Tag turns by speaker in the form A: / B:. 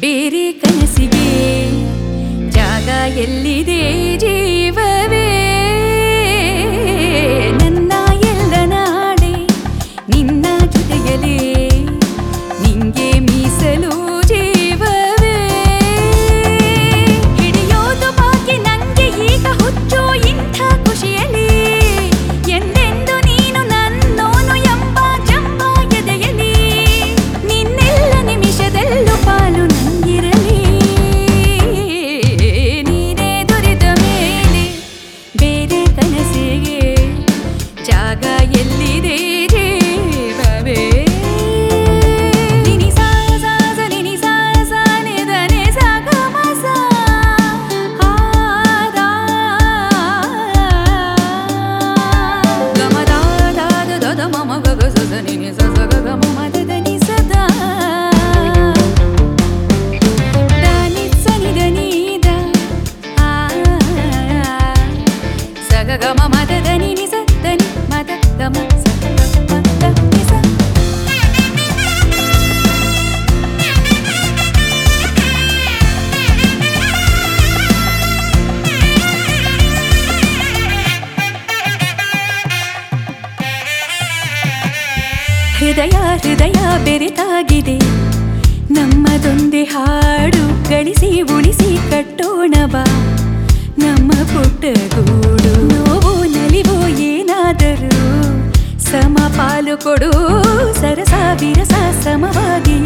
A: ಬೇರೆ ಕನಸಿಗೆ ಜಾಗ ಎಲ್ಲಿದೆ ಜೀವವೇ ನನ್ನ ಎಲ್ಲ ನಾಡೆ ನಿನ್ನ ಜೊತೆಯಲೇ ನಿಂಗೆ ಮೀಸಲು ಜೀವವೇ ಹಿಡಿಯೋದು ಬಾಕಿ ನಂಗೆ ಈಗ ಹುಚ್ಚು ಇಂಥ ಖುಷಿಯಲಿ ಎಂದೆಂದು ನೀನು ನನ್ನೋನು ಎಂಬ ಜಂಬ ಎದೆಯಲಿ ನಿನ್ನೆಲ್ಲ ನಿಮಿಷದಲ್ಲೂ ಪಾಲು ನಂಗಿರಲಿ ನೀನೇ ದೊರೆತ ಮೇಲೆ ಬೇರೆ ಕನಸಿಗೆ ಜಾಗ ಎಲ್ಲಿದೆ ಜೀವವೇ ನಿನಿ ಸಾ ಸಾ ಸ ನಿನಿ ಸಾ ಸಾ ನಿ ದ ನಿ ಸ ಗ ಮ ಸ ಆ ದ ಗ ಮ ದ ದ ದ ದ ದ ಮ ಮ ಗ ಗ ಸ ಸ ನಿ ನಿ ಸ ಸ ಗ ಗ ಮ ಮ ದ ದ ನಿ ಸ ದ ದ ನಿ ಸ ನಿ ದ ನಿ ದ ಆ ಸ ಗ ಗ ಮ ಮ ದ ದ ನಿ ನಿ ಸ ದ ನಿ ಮ ದ ಗ ಮ ಸ ಗ ಮ ದ ನಿ ಸ ಹೃದಯ ಹೃದಯ ಬೆರೆತಾಗಿದೆ ನಮ್ಮದೊಂದೇ ಹಾಡು ಗಳಿಸಿ ಉಳಿಸಿ ಕಟ್ಟೋಣ ಬಾ ನಮ್ಮ ಪುಟ್ಟ ಗೂಡು ನೋವು ನಲಿವು ಏನಾದರೂ ಸಮ ಪಾಲು ಕೊಡು ಸರಸ ವಿರಸ ಸಮವಾಗಿ